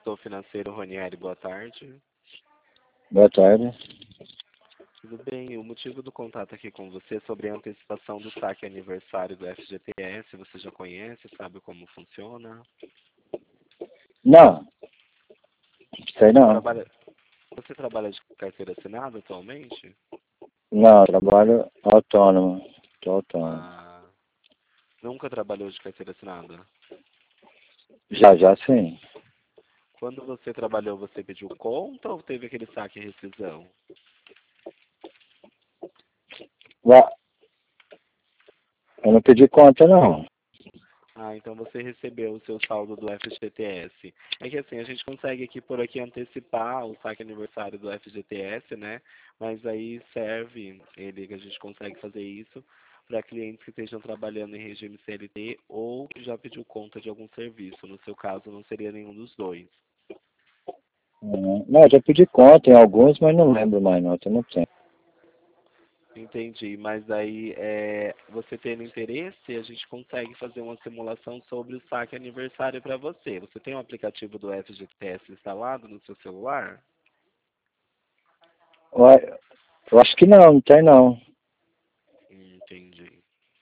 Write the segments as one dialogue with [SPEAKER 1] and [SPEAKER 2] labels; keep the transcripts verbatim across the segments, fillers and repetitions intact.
[SPEAKER 1] Gestor financeiro Ronieri, boa tarde.
[SPEAKER 2] Boa tarde.
[SPEAKER 1] Tudo bem, o motivo do contato aqui com você é sobre a antecipação do saque aniversário do F G T S. Você já conhece, sabe como funciona?
[SPEAKER 2] Não, sei não.
[SPEAKER 1] Trabalha... Você trabalha de carteira assinada atualmente?
[SPEAKER 2] Não, trabalho autônomo. Tô autônomo.
[SPEAKER 1] Ah, nunca trabalhou de carteira assinada?
[SPEAKER 2] Já, já sim.
[SPEAKER 1] Quando você trabalhou, você pediu conta ou teve aquele saque e rescisão?
[SPEAKER 2] Ué, eu não pedi conta, não.
[SPEAKER 1] Ah, então você recebeu o seu saldo do F G T S. É que assim, a gente consegue aqui por aqui antecipar o saque aniversário do F G T S, né? Mas aí serve ele, que a gente consegue fazer isso para clientes que estejam trabalhando em regime C L T ou que já pediu conta de algum serviço. No seu caso, não seria nenhum dos dois.
[SPEAKER 2] Hum, Não, eu já pedi conta em alguns, mas não lembro mais não, tem muito tempo.
[SPEAKER 1] Entendi, mas aí é, você tendo interesse, a gente consegue fazer uma simulação sobre o saque aniversário para você. Você tem o aplicativo do F G T S instalado no seu celular?
[SPEAKER 2] Ué, eu acho que não, não tem não.
[SPEAKER 1] Entendi.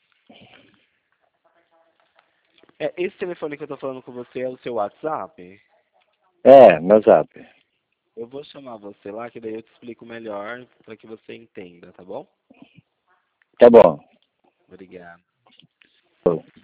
[SPEAKER 1] É, esse telefone que eu tô falando com você é o seu WhatsApp?
[SPEAKER 2] É, meu zap.
[SPEAKER 1] Eu vou chamar você lá, que daí eu te explico melhor para que você entenda, tá bom?
[SPEAKER 2] Tá bom.
[SPEAKER 1] Obrigado.